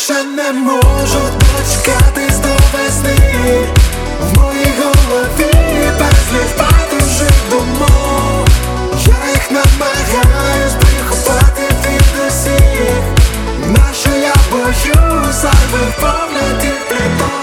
більше не можу дочекатись до весни. В моїй голові безліч байдужих думок. Я їх намагаюсь приховати від усіх. Нащо я боюсь зайвих поглядів пліток?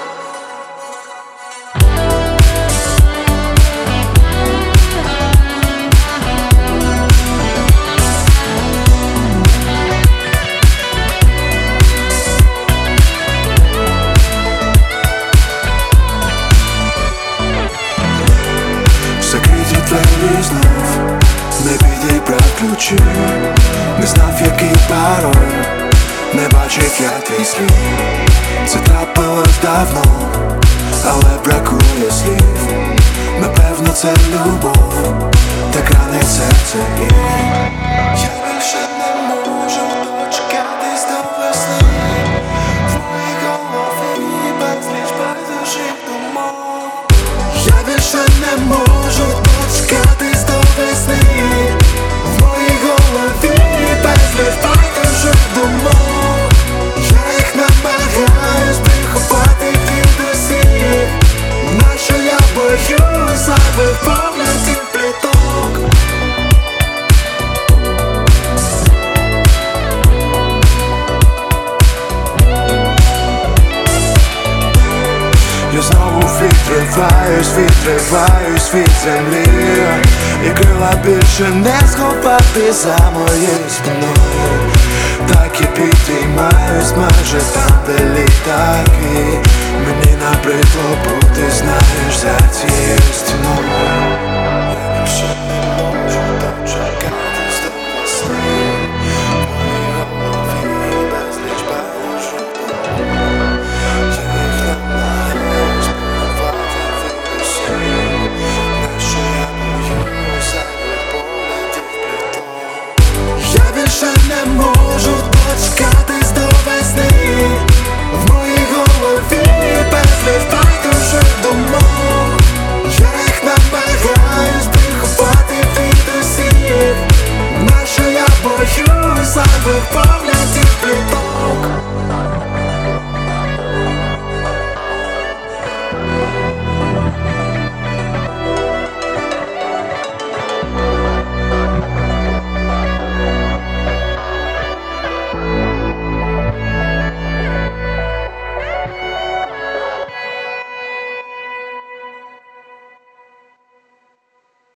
Закриті двері знов, не підібрав ключі, не знав, який пароль, не бачив я твій слід. Це трапилось давно, але бракує слів. Напевно, це любов, так ранить серце і я більше не можу дочекатись до весни. В моїй голові безліч байдужих думок. Я більше не можу дочекатись до весни. В моїй голові безліч байдужих думок. Я їх намагаюсь приховати від усіх. Нащо я боюсь зайвих поглядів пліток? Я знову відриваюсь від землі, і крила більше не сховати за моєю спиною. Так і підіймаюсь майже там, де літаки. Мені набридло бути, знаєш, за цією стіною. Я більше не можу